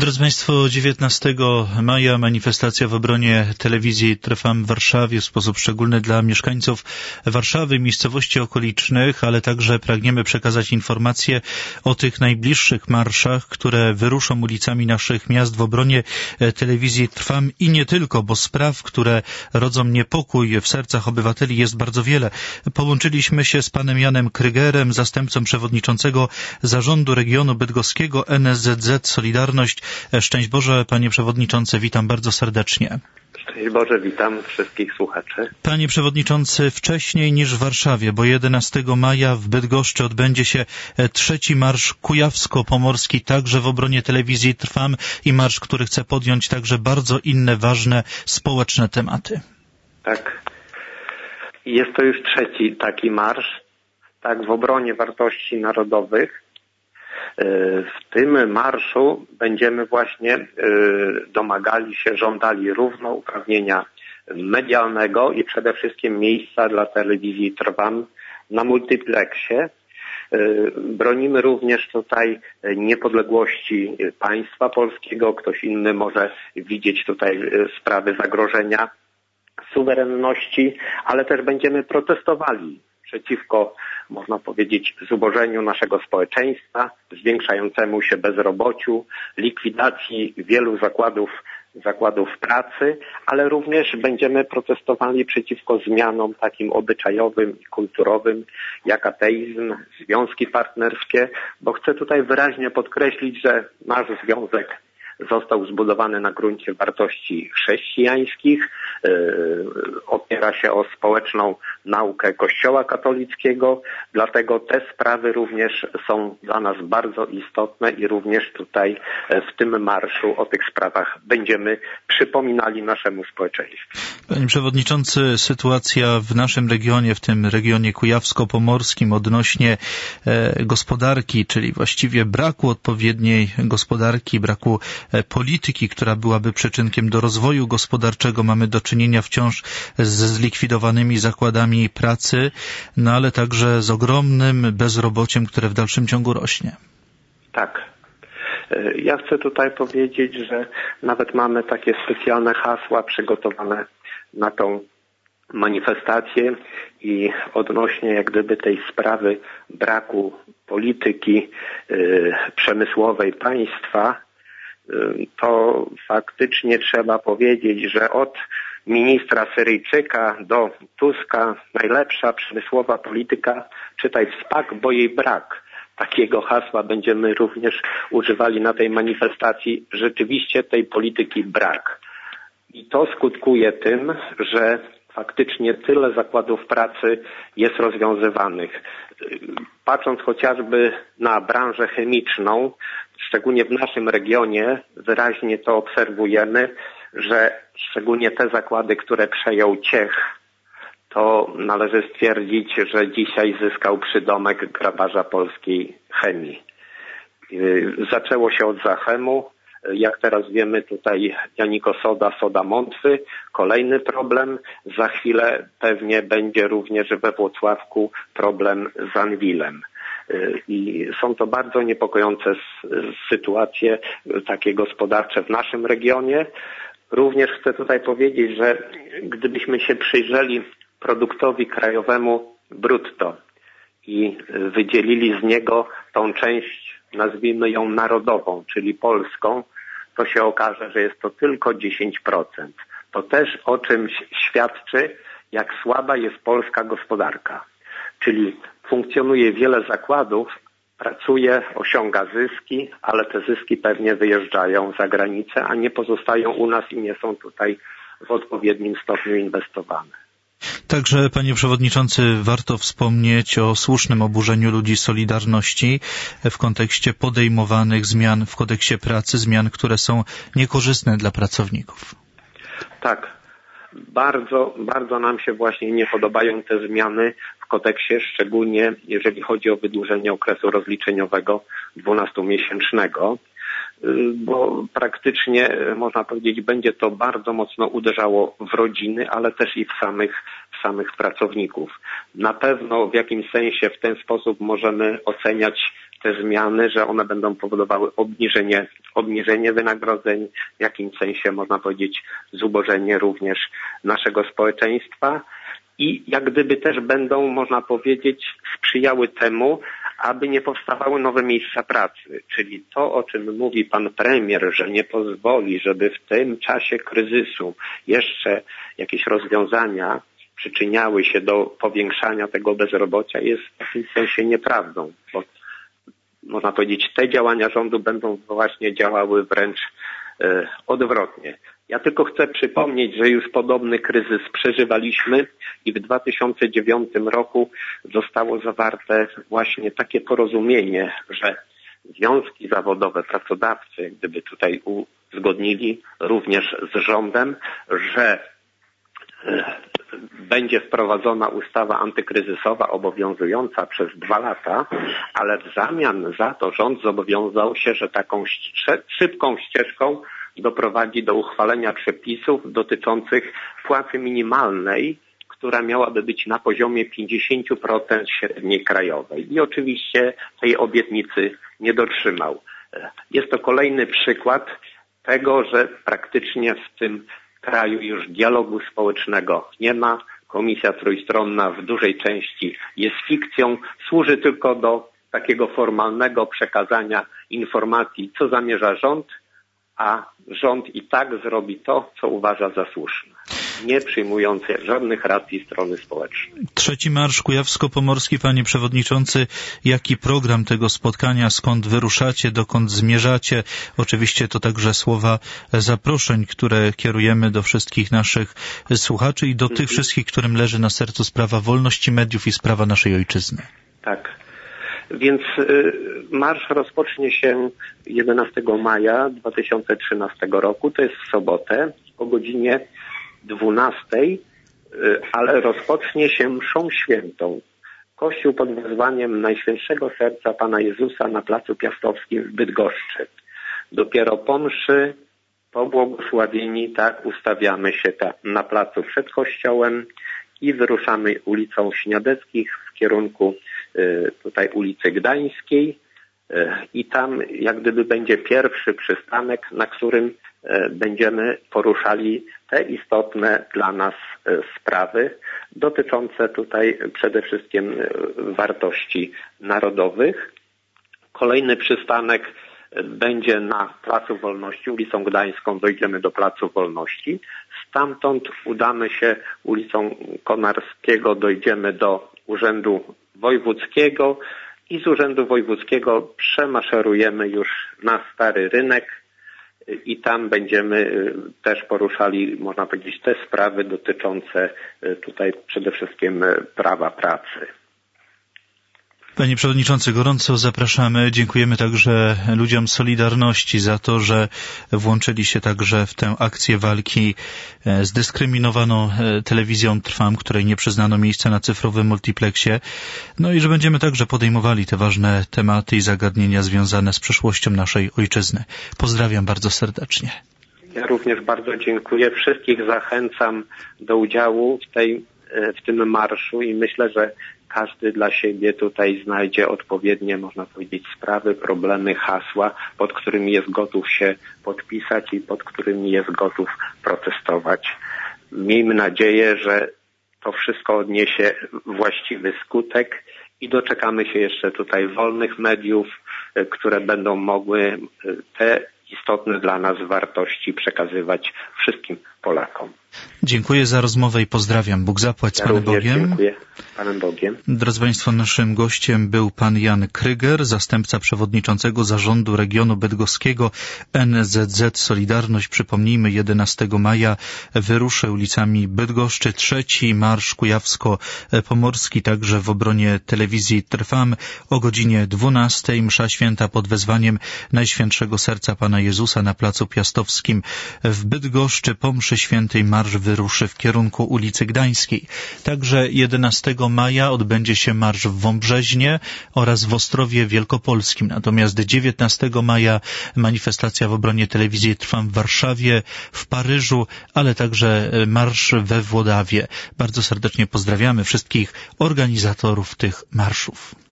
Drodzy Państwo, 19 maja manifestacja w obronie telewizji Trwam w Warszawie, w sposób szczególny dla mieszkańców Warszawy, miejscowości okolicznych, ale także pragniemy przekazać informacje o tych najbliższych marszach, które wyruszą ulicami naszych miast w obronie telewizji Trwam i nie tylko, bo spraw, które rodzą niepokój w sercach obywateli jest bardzo wiele. Połączyliśmy się z panem Janem Krygerem, zastępcą przewodniczącego Zarządu Regionu Bydgoskiego NSZZ Solidarność. Szczęść Boże, panie przewodniczący, witam bardzo serdecznie. Szczęść Boże, witam wszystkich słuchaczy. Panie przewodniczący, wcześniej niż w Warszawie, bo 11 maja w Bydgoszczy odbędzie się trzeci marsz kujawsko-pomorski, także w obronie telewizji Trwam i marsz, który chce podjąć także bardzo inne ważne społeczne tematy. Tak. Jest to już trzeci taki marsz, tak, w obronie wartości narodowych. W tym marszu będziemy właśnie domagali się, żądali równouprawnienia medialnego i przede wszystkim miejsca dla telewizji Trwam na multipleksie. Bronimy również tutaj niepodległości państwa polskiego. Ktoś inny może widzieć tutaj sprawy zagrożenia suwerenności, ale też będziemy protestowali przeciwko, można powiedzieć, zubożeniu naszego społeczeństwa, zwiększającemu się bezrobociu, likwidacji wielu zakładów pracy, ale również będziemy protestowali przeciwko zmianom takim obyczajowym i kulturowym, jak ateizm, związki partnerskie, bo chcę tutaj wyraźnie podkreślić, że nasz związek został zbudowany na gruncie wartości chrześcijańskich, opiera się o społeczną naukę Kościoła katolickiego, dlatego te sprawy również są dla nas bardzo istotne i również tutaj w tym marszu o tych sprawach będziemy przypominali naszemu społeczeństwu. Panie przewodniczący, sytuacja w naszym regionie, w tym regionie kujawsko-pomorskim odnośnie gospodarki, czyli właściwie braku odpowiedniej gospodarki, braku polityki, która byłaby przyczynkiem do rozwoju gospodarczego. Mamy do czynienia wciąż ze zlikwidowanymi zakładami pracy, no ale także z ogromnym bezrobociem, które w dalszym ciągu rośnie. Tak. Ja chcę tutaj powiedzieć, że nawet mamy takie specjalne hasła przygotowane na tą manifestację i odnośnie jak gdyby tej sprawy braku polityki przemysłowej państwa, to faktycznie trzeba powiedzieć, że od ministra Syryjczyka do Tuska najlepsza przemysłowa polityka, czytaj wspak, bo jej brak. Takiego hasła będziemy również używali na tej manifestacji. Rzeczywiście tej polityki brak. I to skutkuje tym, że faktycznie tyle zakładów pracy jest rozwiązywanych. Patrząc chociażby na branżę chemiczną, szczególnie w naszym regionie wyraźnie to obserwujemy, że szczególnie te zakłady, które przejął Ciech, to należy stwierdzić, że dzisiaj zyskał przydomek grabarza polskiej chemii. Zaczęło się od Zachemu. Jak teraz wiemy, tutaj Janiko Soda Montwy. Kolejny problem. Za chwilę pewnie będzie również we Włocławku problem z Anwilem. I są to bardzo niepokojące sytuacje takie gospodarcze w naszym regionie. Również chcę tutaj powiedzieć, że gdybyśmy się przyjrzeli produktowi krajowemu brutto i wydzielili z niego tą część, nazwijmy ją narodową, czyli polską, to się okaże, że jest to tylko 10%. To też o czymś świadczy, jak słaba jest polska gospodarka. Czyli funkcjonuje wiele zakładów, pracuje, osiąga zyski, ale te zyski pewnie wyjeżdżają za granicę, a nie pozostają u nas i nie są tutaj w odpowiednim stopniu inwestowane. Także, panie przewodniczący, warto wspomnieć o słusznym oburzeniu ludzi Solidarności w kontekście podejmowanych zmian w kodeksie pracy, zmian, które są niekorzystne dla pracowników. Tak. Bardzo nam się właśnie nie podobają te zmiany w kodeksie, szczególnie jeżeli chodzi o wydłużenie okresu rozliczeniowego 12-miesięcznego, bo praktycznie, można powiedzieć, będzie to bardzo mocno uderzało w rodziny, ale też i w samych pracowników. Na pewno w jakimś sensie w ten sposób możemy oceniać te zmiany, że one będą powodowały obniżenie wynagrodzeń, w jakimś sensie można powiedzieć zubożenie również naszego społeczeństwa i jak gdyby też będą, można powiedzieć, sprzyjały temu, aby nie powstawały nowe miejsca pracy. Czyli to, o czym mówi pan premier, że nie pozwoli, żeby w tym czasie kryzysu jeszcze jakieś rozwiązania przyczyniały się do powiększania tego bezrobocia, jest w takim sensie nieprawdą, bo można powiedzieć, te działania rządu będą właśnie działały wręcz odwrotnie. Ja tylko chcę przypomnieć, że już podobny kryzys przeżywaliśmy i w 2009 roku zostało zawarte właśnie takie porozumienie, że związki zawodowe, pracodawcy, gdyby tutaj uzgodnili również z rządem, że będzie wprowadzona ustawa antykryzysowa obowiązująca przez 2 lata, ale w zamian za to rząd zobowiązał się, że taką szybką ścieżką doprowadzi do uchwalenia przepisów dotyczących płacy minimalnej, która miałaby być na poziomie 50% średniej krajowej. I oczywiście tej obietnicy nie dotrzymał. Jest to kolejny przykład tego, że praktycznie w tym kraju już dialogu społecznego nie ma. Komisja trójstronna w dużej części jest fikcją, służy tylko do takiego formalnego przekazania informacji, co zamierza rząd, a rząd i tak zrobi to, co uważa za słuszne, nie przyjmując żadnych racji strony społecznej. 3. Marsz Kujawsko-Pomorski, panie przewodniczący, jaki program tego spotkania, skąd wyruszacie, dokąd zmierzacie? Oczywiście to także słowa zaproszeń, które kierujemy do wszystkich naszych słuchaczy i do tych wszystkich, którym leży na sercu sprawa wolności mediów i sprawa naszej ojczyzny. Tak. Więc marsz rozpocznie się 11 maja 2013 roku, to jest w sobotę o godzinie 12, ale rozpocznie się mszą świętą. Kościół pod wezwaniem Najświętszego Serca Pana Jezusa na Placu Piastowskim w Bydgoszczy. Dopiero po mszy, po błogosławieni, tak ustawiamy się na placu przed kościołem i wyruszamy ulicą Śniadeckich w kierunku tutaj ulicy Gdańskiej i tam jak gdyby będzie pierwszy przystanek, na którym będziemy poruszali te istotne dla nas sprawy dotyczące tutaj przede wszystkim wartości narodowych. Kolejny przystanek będzie na Placu Wolności, ulicą Gdańską dojdziemy do Placu Wolności. Stamtąd udamy się ulicą Konarskiego, dojdziemy do Urzędu Wojewódzkiego i z Urzędu Wojewódzkiego przemaszerujemy już na Stary Rynek i tam będziemy też poruszali, można powiedzieć, te sprawy dotyczące tutaj przede wszystkim prawa pracy. Panie Przewodniczący, gorąco zapraszamy. Dziękujemy także ludziom Solidarności za to, że włączyli się także w tę akcję walki z dyskryminowaną telewizją Trwam, której nie przyznano miejsca na cyfrowym multiplexie. No i że będziemy także podejmowali te ważne tematy i zagadnienia związane z przyszłością naszej ojczyzny. Pozdrawiam bardzo serdecznie. Ja również bardzo dziękuję. Wszystkich zachęcam do udziału w tym marszu i myślę, że każdy dla siebie tutaj znajdzie odpowiednie, można powiedzieć, sprawy, problemy, hasła, pod którymi jest gotów się podpisać i pod którymi jest gotów protestować. Miejmy nadzieję, że to wszystko odniesie właściwy skutek i doczekamy się jeszcze tutaj wolnych mediów, które będą mogły te istotne dla nas wartości przekazywać wszystkim Polakom. Dziękuję za rozmowę i pozdrawiam. Bóg zapłać z Panem Bogiem. Dziękuję Panem Bogiem. Drodzy Państwo, naszym gościem był pan Jan Kryger, zastępca przewodniczącego Zarządu Regionu Bydgoskiego NZZ Solidarność. Przypomnijmy, 11 maja wyruszy ulicami Bydgoszczy 3. Marsz Kujawsko-Pomorski, także w obronie telewizji Trwam o godzinie 12. Msza święta pod wezwaniem Najświętszego Serca Pana Jezusa na Placu Piastowskim w Bydgoszczy. Po mszy świętej marsz wyruszy w kierunku ulicy Gdańskiej. Także 11 maja odbędzie się marsz w Wąbrzeźnie oraz w Ostrowie Wielkopolskim. Natomiast 19 maja manifestacja w obronie telewizji Trwam w Warszawie, w Paryżu, ale także marsz we Włodawie. Bardzo serdecznie pozdrawiamy wszystkich organizatorów tych marszów.